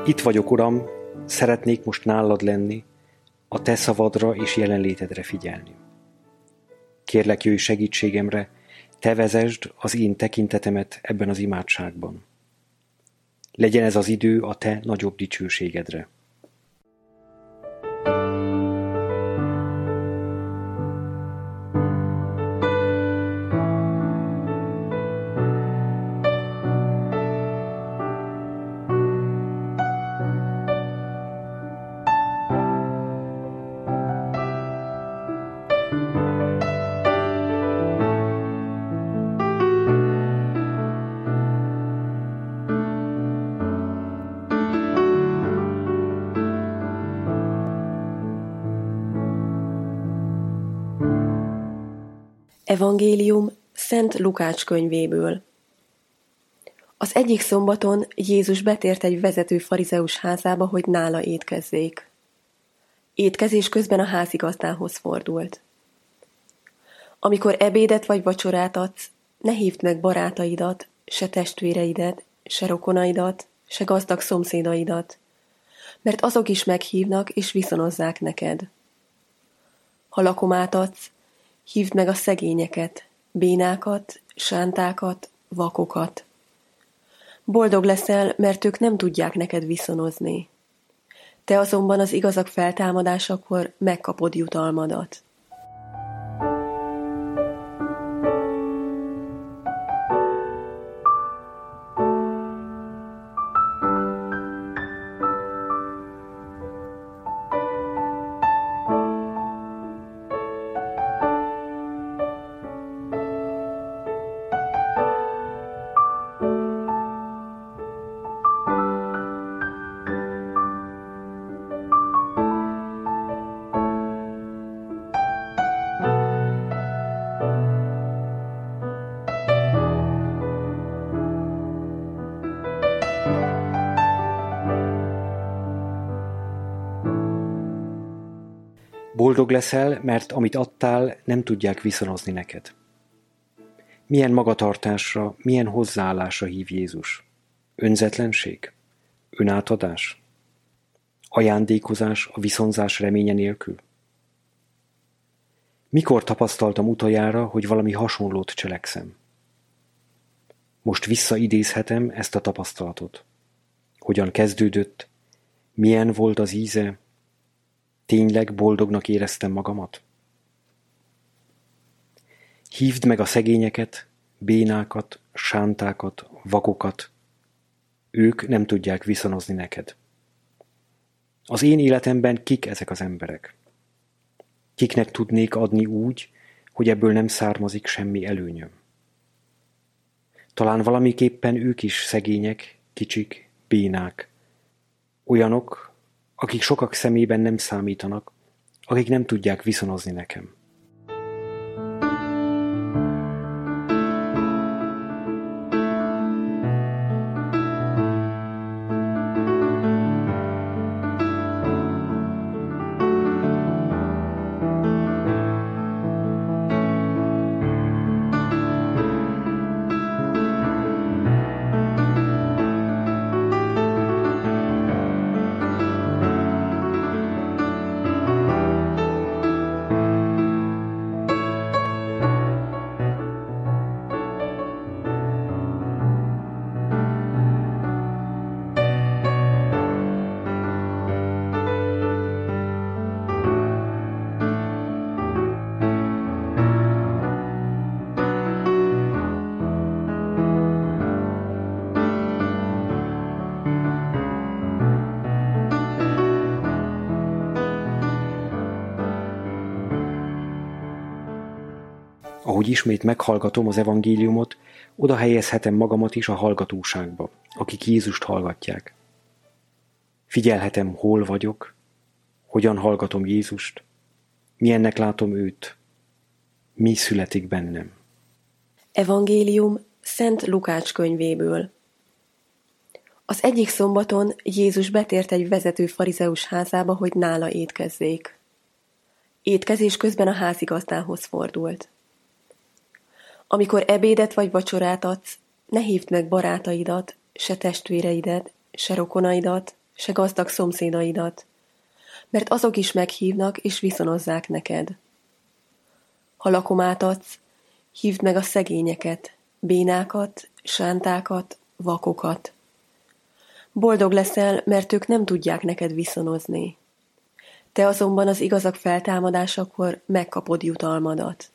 Itt vagyok, Uram, szeretnék most nálad lenni, a te szavadra és jelenlétedre figyelni. Kérlek, jöjj segítségemre, te vezesd az én tekintetemet ebben az imádságban. Legyen ez az idő a te nagyobb dicsőségedre. Evangélium Szent Lukács könyvéből. Az egyik szombaton Jézus betért egy vezető farizeus házába, hogy nála étkezzék. Étkezés közben a házigazdához fordult. Amikor ebédet vagy vacsorát adsz, ne hívd meg barátaidat, se testvéreidet, se rokonaidat, se gazdag szomszédaidat, mert azok is meghívnak és viszonozzák neked. Ha lakomát adsz, hívd meg a szegényeket, bénákat, sántákat, vakokat. Boldog leszel, mert ők nem tudják neked viszonozni. Te azonban az igazak feltámadásakor megkapod jutalmadat. Boldog leszel, mert amit adtál, nem tudják viszonozni neked. Milyen magatartásra, milyen hozzáállásra hív Jézus? Önzetlenség? Önátadás? Ajándékozás a viszonzás reménye nélkül? Mikor tapasztaltam utoljára, hogy valami hasonlót cselekszem? Most visszaidézhetem ezt a tapasztalatot. Hogyan kezdődött? Milyen volt az íze? Tényleg boldognak éreztem magamat? Hívd meg a szegényeket, bénákat, sántákat, vakokat. Ők nem tudják viszonozni neked. Az én életemben kik ezek az emberek? Kiknek tudnék adni úgy, hogy ebből nem származik semmi előnyöm? Talán valamiképpen ők is szegények, kicsik, bénák. Olyanok, akik sokak szemében nem számítanak, akik nem tudják viszonozni nekem. Ahogy ismét meghallgatom az evangéliumot, oda helyezhetem magamat is a hallgatóságba, akik Jézust hallgatják. Figyelhetem, hol vagyok, hogyan hallgatom Jézust, milyennek látom őt, mi születik bennem. Evangélium Szent Lukács könyvéből. Az egyik szombaton Jézus betért egy vezető farizeus házába, hogy nála étkezzék. Étkezés közben a házigazdához fordult. Amikor ebédet vagy vacsorát adsz, ne hívd meg barátaidat, se testvéreidet, se rokonaidat, se gazdag szomszédaidat, mert azok is meghívnak és viszonozzák neked. Ha lakomát adsz, hívd meg a szegényeket, bénákat, sántákat, vakokat. Boldog leszel, mert ők nem tudják neked viszonozni. Te azonban az igazak feltámadásakor megkapod jutalmadat.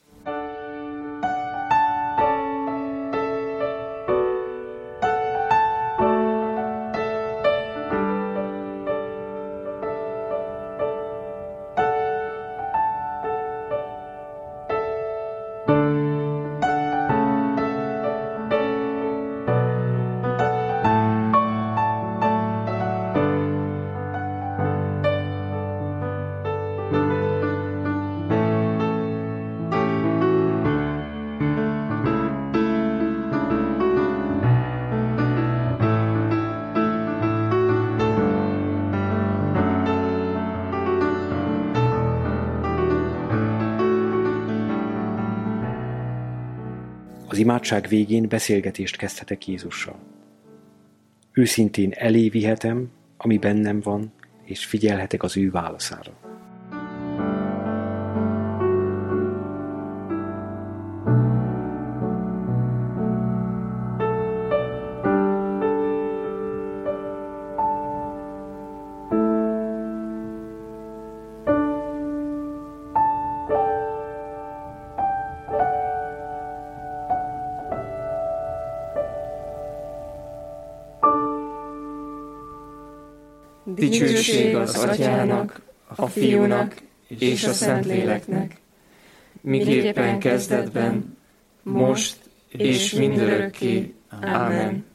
Az imádság végén beszélgetést kezdhetek Jézussal. Őszintén elé vihetem, ami bennem van, és figyelhetek az ő válaszára. Dicsőség az Atyának, a Fiúnak és a Szentléleknek, miképpen kezdetben, most és mindörökké. Ámen.